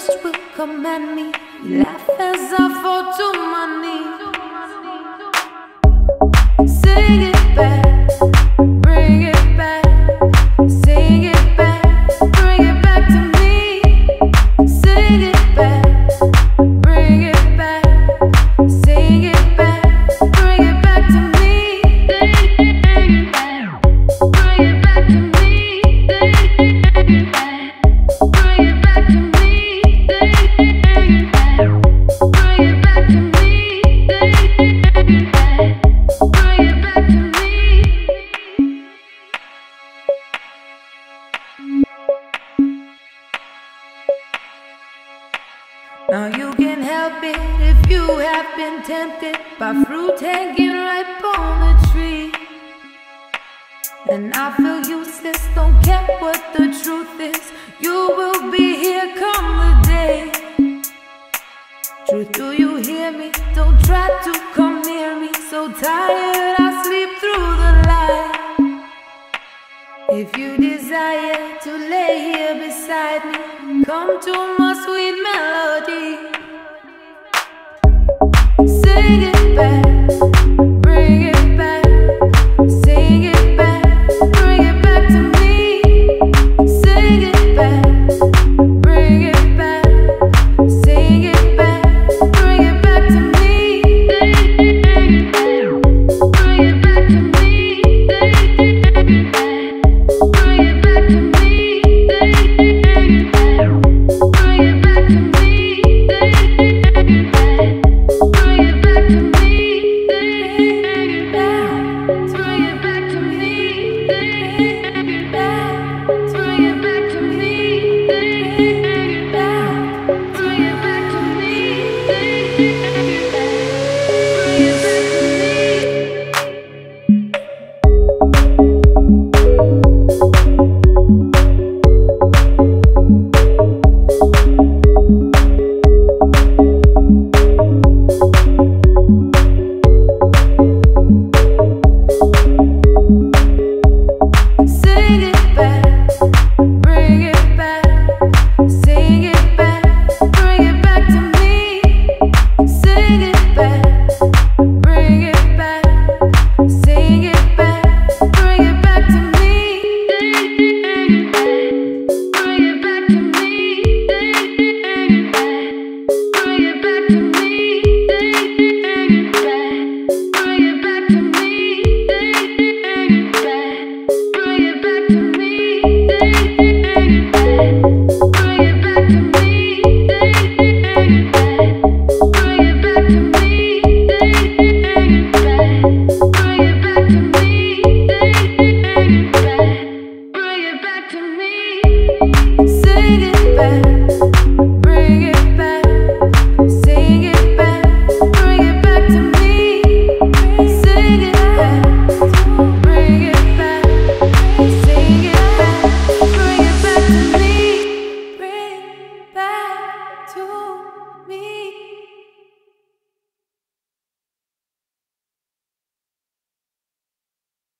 ghost will command me. Laugh as I fall to my knees. Sing it back, bring it back. Sing it back, bring it back to me. Sing it back, bring it back. Sing it back, bring it back to me. Bring it back to me. Bring it back to me. Bring it back to me. Bring it back to me. Now you can help it if you have been tempted by fruit hanging ripe on the tree. And I feel useless, don't care what the truth is. You will be here come the day. Truth, do you hear me? Don't try to come near me. So tired I sleep through the light. If you desire to lay here beside me, come to my sweet melody. Sing it back.